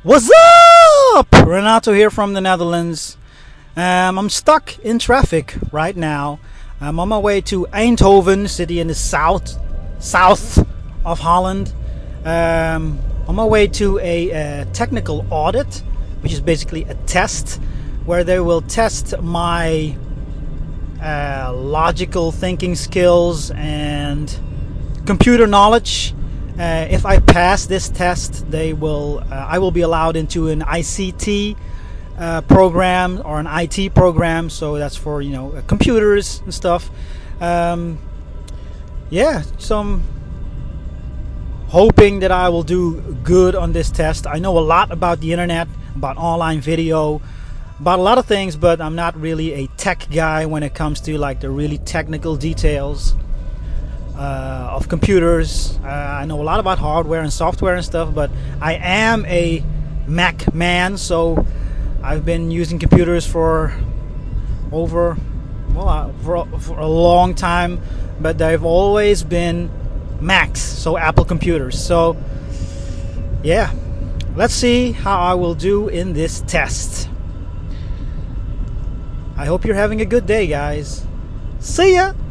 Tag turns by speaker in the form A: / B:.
A: What's up? Renato here from the Netherlands. I'm stuck in traffic right now. I'm on my way to Eindhoven, city in the south of Holland. On my way to a technical audit, which is basically a test where they will test my logical thinking skills and computer knowledge. If I pass this test, I will be allowed into an ICT program or an IT program. So that's for computers and stuff. So I'm hoping that I will do good on this test. I know a lot about the internet, about online video, about a lot of things, but I'm not really a tech guy when it comes to like the really technical details of computers. I know a lot about hardware and software and stuff, but I am a Mac man, so I've been using computers for a long time, but they've always been Macs, so Apple computers. So yeah, let's see how I will do in this test. I hope you're having a good day, guys. See ya!